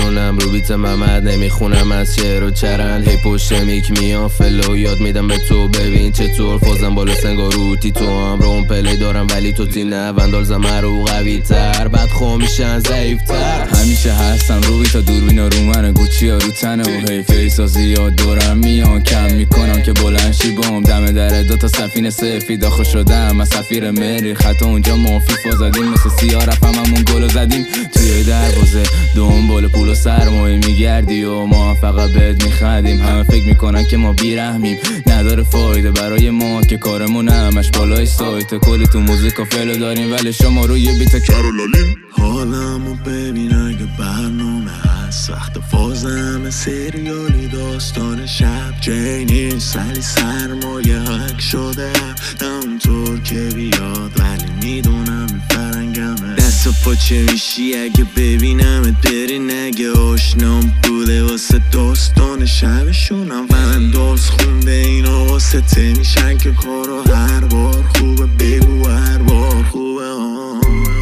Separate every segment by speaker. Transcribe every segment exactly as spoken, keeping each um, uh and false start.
Speaker 1: میکنم رو بیت محمد، نمیخونم از شعر و چرند. هی پشت میک میان فلو یاد میدم به تو، ببین چطور فازم بالا سنگاروتی. تو هم رو اون پلی دارم ولی تو تی نه، وندال زمه رو قوی تر بعد خو میشن ضعیف تر.
Speaker 2: همیشه هستم رو بیتا دوربینا رو من، گوچی ها رو تنه و هی فیسا زیاد دورم میان. کم میکنم که بلند شی بام دم در دوتا سفینه سفید آخو شدم من سفیر مری. خطا اونجا مافی فا زدیم مثل سیاه رفم همون گلو زدیم توی دروازه دنبال پول و سرمایه میگردی و ما فقط بهت میخندیم. همه فکر میکنن که ما بیرحمیم، نداره فایده برای ما که کارمون همش بالای سایت. کلی تو موزیکا فلو داریم ولی شما روی بیت کرولالین.
Speaker 3: حالمو ببین اگه برنامه هست، وقت فازم سریالی داستان شب جینی سلی سرمایه حک شده همونطور که بیاد، ولی میدونم این فرنگمه. دست و پاچه میشی اگه ببینم بری، نگه آشنام بوده واسه داستان شبشونم. من درست خونده اینا واسه ته میشن که کارو هر بار خوبه، بگو هر بار خوبه ها.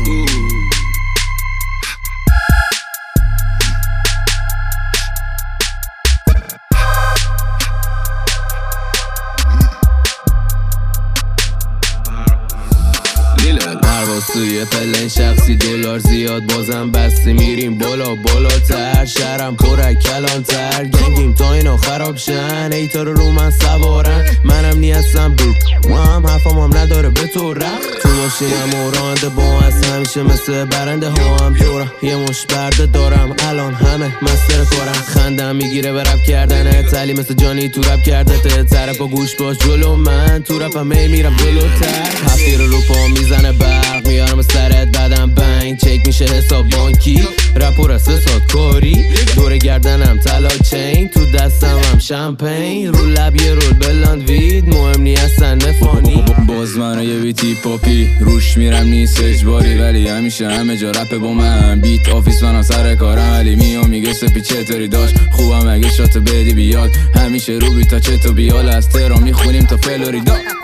Speaker 1: توی پلن شخصی دلار زیاد بازم بسته میریم بالا بالاتر، شهرم پره کلانتر، گنگیم تا اینا خراب شن. ایتا رو رو من سوارن، منم نیستم برو هم حرفام هم نداره به تو رفت. تو ماشینم و رانده با هست همیشه مثل برنده ها هم جورم. یه مش برده دارم الان همه مستر کارم، خندم میگیره به رپ کردنه تلی مثل جانی تو رپ کرده ته طرف با گوش باش جلو من تو رپم می میرم جلوتر. هفتی رو رو پا میزنه برق میارم سرت بعدم بنگ چک میشه حساب بانکی. رپور از ساد کاری دور گردنم طلا چین، تو دستم هم شمپین رو لب یه رول بلند وید مهم نی اصلا نفانی.
Speaker 2: باز منو یه بیتی پاپی روش میرم نیست اجباری، ولی همیشه همه جا رپ با من. بیت آفیس منم سر کارم ولی میام میگه سپی چطوری داشت خوبم اگه شات بدی بیاد. همیشه رو بیتا چطور بیال از تهران میخونیم تا فلوریدا.